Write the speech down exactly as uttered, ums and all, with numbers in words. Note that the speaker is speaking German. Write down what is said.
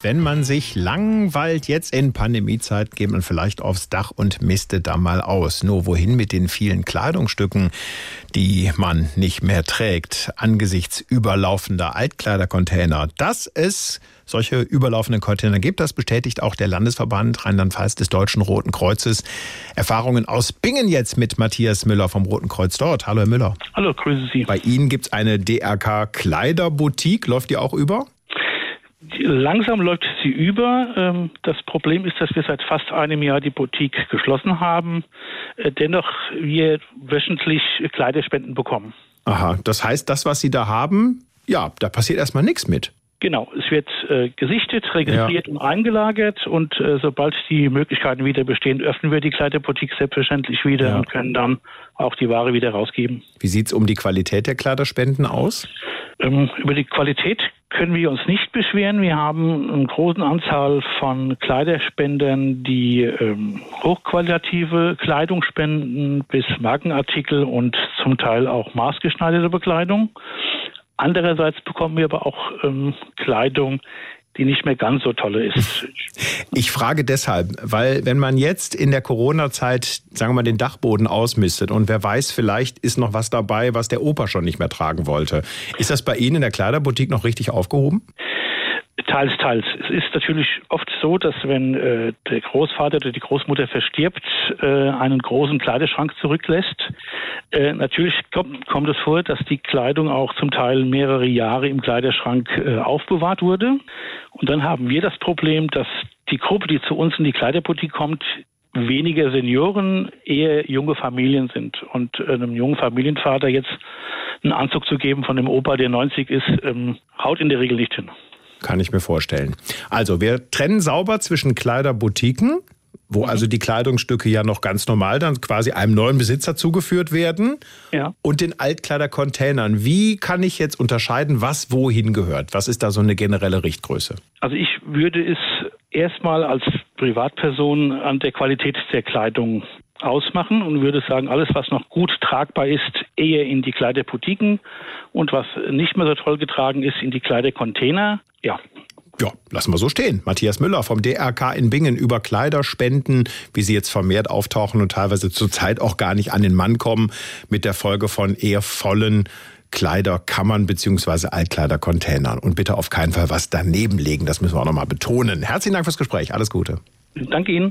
Wenn man sich langweilt, jetzt in Pandemiezeit, geht man vielleicht aufs Dach und mistet da mal aus. Nur wohin mit den vielen Kleidungsstücken, die man nicht mehr trägt, angesichts überlaufender Altkleidercontainer? Dass es solche überlaufenden Container gibt, das bestätigt auch der Landesverband Rheinland-Pfalz des Deutschen Roten Kreuzes. Erfahrungen aus Bingen jetzt mit Matthias Müller vom Roten Kreuz dort. Hallo Herr Müller. Hallo, grüße Sie. Bei Ihnen gibt es eine D R K-Kleiderboutique. Läuft die auch über? Langsam läuft sie über. Das Problem ist, dass wir seit fast einem Jahr die Boutique geschlossen haben. Dennoch wir wöchentlich Kleiderspenden bekommen. Aha, das heißt, das, was Sie da haben, ja, da passiert erstmal nichts mit. Genau, es wird äh, gesichtet, registriert ja. und eingelagert und äh, sobald die Möglichkeiten wieder bestehen, öffnen wir die Kleiderboutique selbstverständlich wieder ja. und können dann auch die Ware wieder rausgeben. Wie sieht es um die Qualität der Kleiderspenden aus? Ähm, über die Qualität können wir uns nicht beschweren. Wir haben eine große Anzahl von Kleiderspendern, die ähm, hochqualitative Kleidung spenden, bis Markenartikel und zum Teil auch maßgeschneiderte Bekleidung. Andererseits bekommen wir aber auch ähm, Kleidung, die nicht mehr ganz so tolle ist. Ich frage deshalb, weil wenn man jetzt in der Corona-Zeit, sagen wir mal, den Dachboden ausmistet und wer weiß, vielleicht ist noch was dabei, was der Opa schon nicht mehr tragen wollte. Ist das bei Ihnen in der Kleiderboutique noch richtig aufgehoben? Teils, teils. Es ist natürlich oft so, dass wenn äh, der Großvater oder die Großmutter verstirbt, äh, einen großen Kleiderschrank zurücklässt. Äh, natürlich kommt, kommt es vor, dass die Kleidung auch zum Teil mehrere Jahre im Kleiderschrank äh, aufbewahrt wurde. Und dann haben wir das Problem, dass die Gruppe, die zu uns in die Kleiderboutique kommt, weniger Senioren, eher junge Familien sind. Und äh, einem jungen Familienvater jetzt einen Anzug zu geben von dem Opa, der neunzig ist, ähm, haut in der Regel nicht hin. Kann ich mir vorstellen. Also wir trennen sauber zwischen Kleiderboutiquen, wo also die Kleidungsstücke ja noch ganz normal dann quasi einem neuen Besitzer zugeführt werden, ja. und den Altkleidercontainern. Wie kann ich jetzt unterscheiden, was wohin gehört? Was ist da so eine generelle Richtgröße? Also ich würde es erstmal als Privatperson an der Qualität der Kleidung ausmachen und würde sagen, alles, was noch gut tragbar ist, eher in die Kleiderboutiquen und was nicht mehr so toll getragen ist, in die Kleidercontainer. Ja. Ja, lassen wir so stehen. Matthias Müller vom D R K in Bingen über Kleiderspenden, wie sie jetzt vermehrt auftauchen und teilweise zurzeit auch gar nicht an den Mann kommen, mit der Folge von eher vollen Kleiderkammern bzw. Altkleidercontainern. Und bitte auf keinen Fall was daneben legen, das müssen wir auch nochmal betonen. Herzlichen Dank fürs Gespräch. Alles Gute. Danke Ihnen.